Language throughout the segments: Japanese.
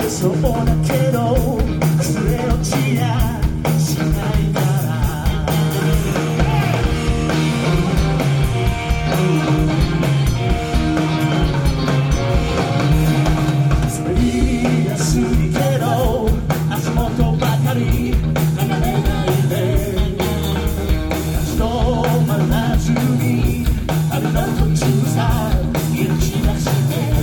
そうだけど崩れ落ちやしないから滑りやすいけど足元ばかり眺めないで立ち止まらずに旅の途中さ行き出して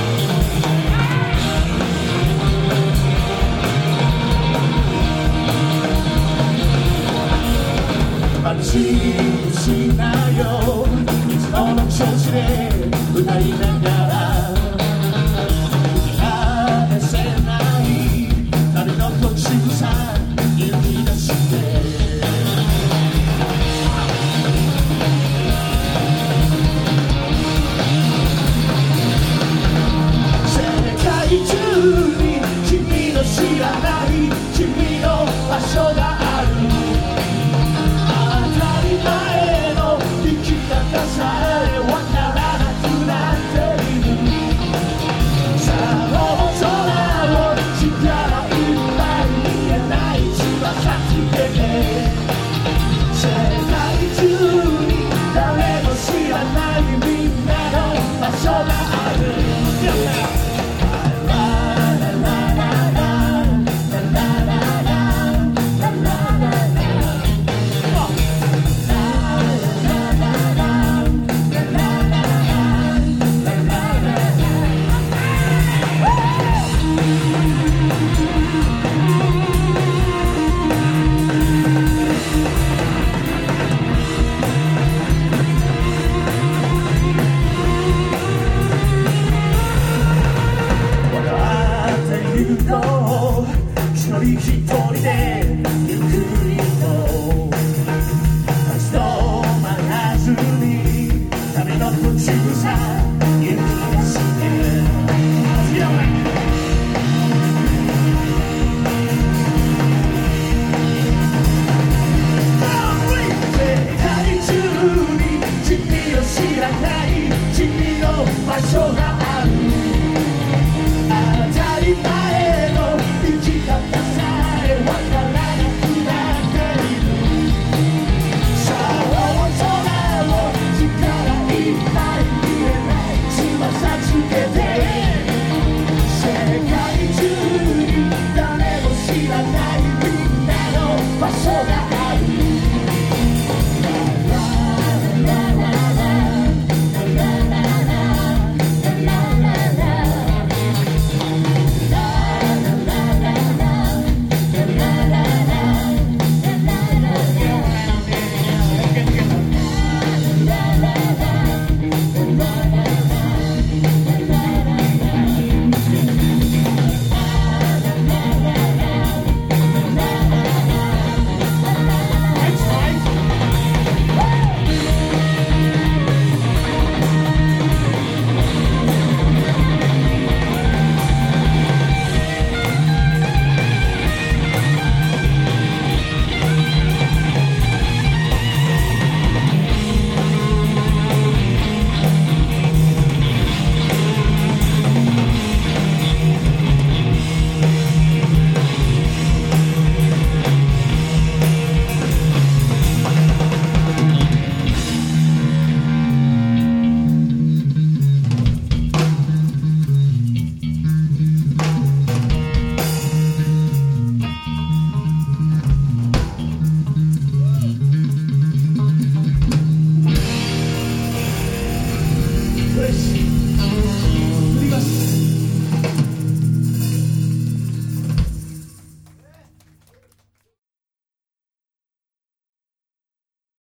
眩しいしなよいつもの調子で歌いながら返せない旅の途中さ行き出して世界中に君の知らない君の場所がある前の生き方さえわからなくなっているさあ大空を力いっぱい見えないつま先で世界中に誰も知らないみんなの場所がある一人一人で